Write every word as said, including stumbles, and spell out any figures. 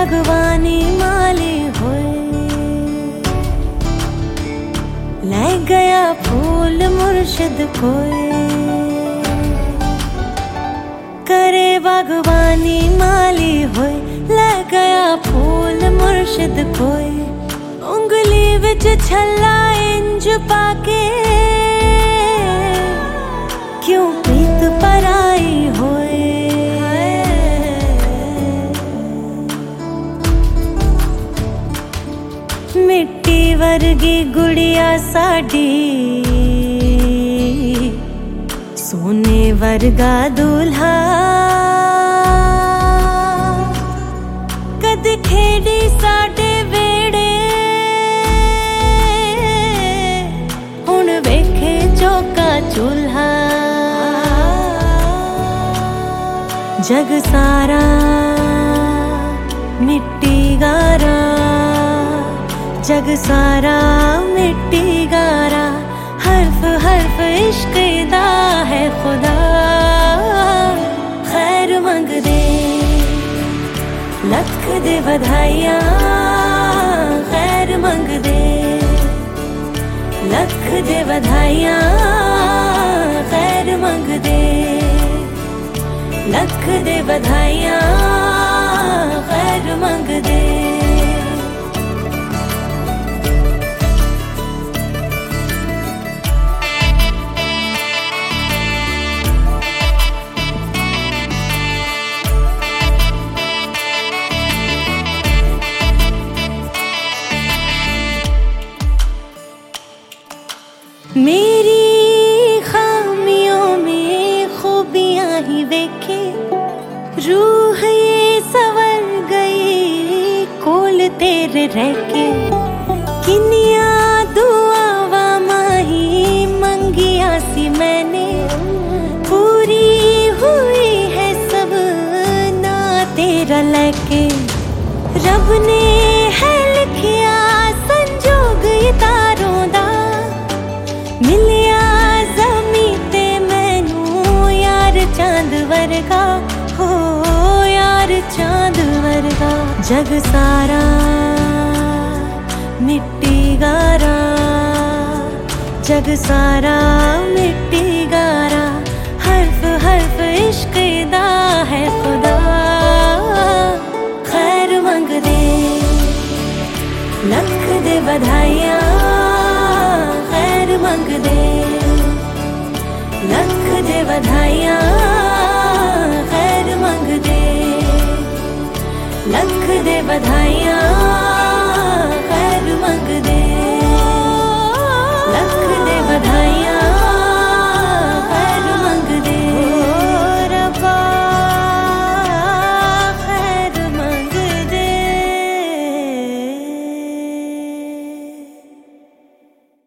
बागवानी माली होए, ले गया फूल मुर्शिद कोई। करे बागवानी माली होए, ले गया फूल मुर्शिद कोई। उंगली विच छल्ला इंज पाके, क्यों प्रीत पराई होए। मिट्टी वर्गी गुड़िया साडी, सोने वर्गा दूल्हा। कद खेड़ी साडे वेड़े, हुण वेखे चौका चूल्हा। जग सारा मिट्टी गारा, जग सारा मिट्टी गारा। हर्फ हर्फ इश्क दा है खुदा। खैर मंग दे लख दे बधाइयां, खैर मंग दे लख दे बधाइयां। खैर मंग दे लख दे बधाइयां, खैर मंग दे। मेरी खामियों में खूबियां ही देखे, रूह ये सवर गई कोल तेरे रह के। किनिया दुआवा माही मंगिया सी मैंने, पूरी हुई है सब ना तेरा लेके। रब ने है लिखिया संजोग ये तारों दा, मिलिया ज़मीं ते मैनू यार चांद वर्गा। हो यार चांद वर्गा। जग सारा मिट्टी गारा, जग सारा मिट्टी गारा। हर्फ हर्फ इश्क दा है खुदा। खैर मंग दे लख दे बधाइयां, खैर मंग दे लख दे बधाइयां। खैर मंग दे लख दे बधाइयां,